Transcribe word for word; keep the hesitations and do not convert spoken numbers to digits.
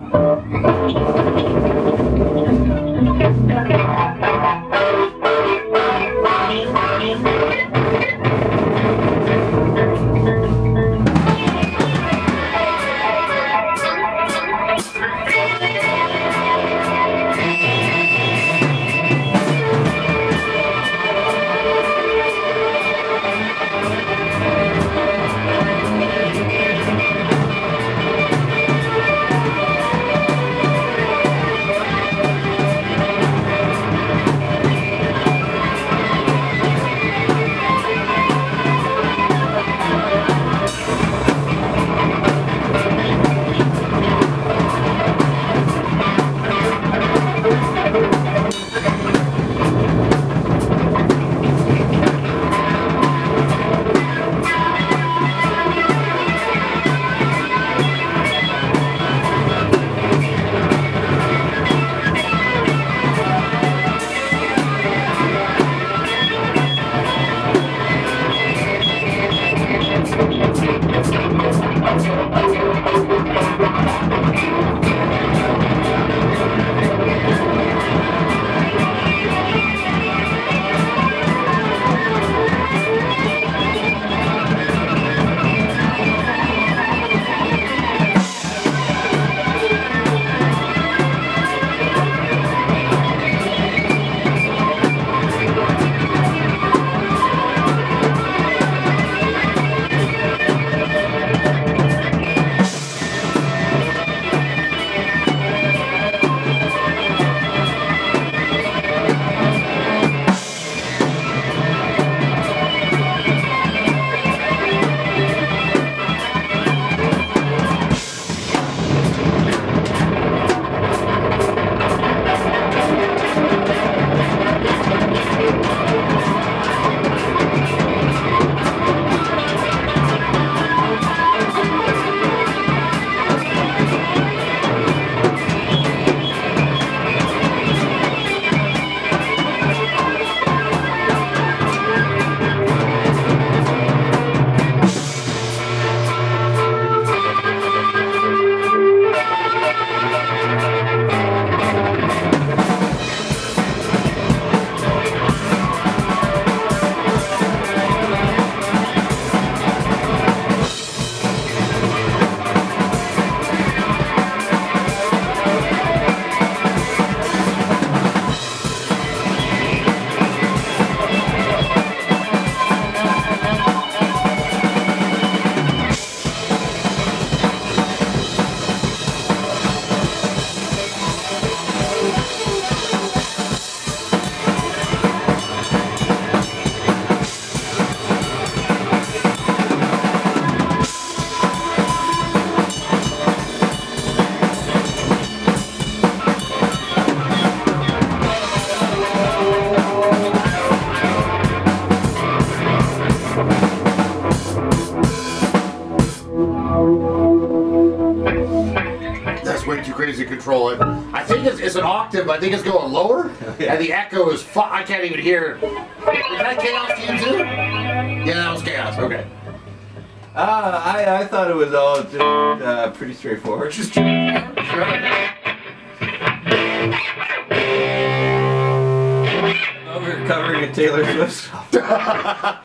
way too crazy to control it. I think it's, it's an octave. I think it's going lower, yeah. And the echo is. Fu I can't even hear. Is that chaos to you too? Yeah, that was chaos. Okay. Uh, I I thought it was all just uh, pretty straightforward. Just sure. Oh, we're covering a Taylor Swift song.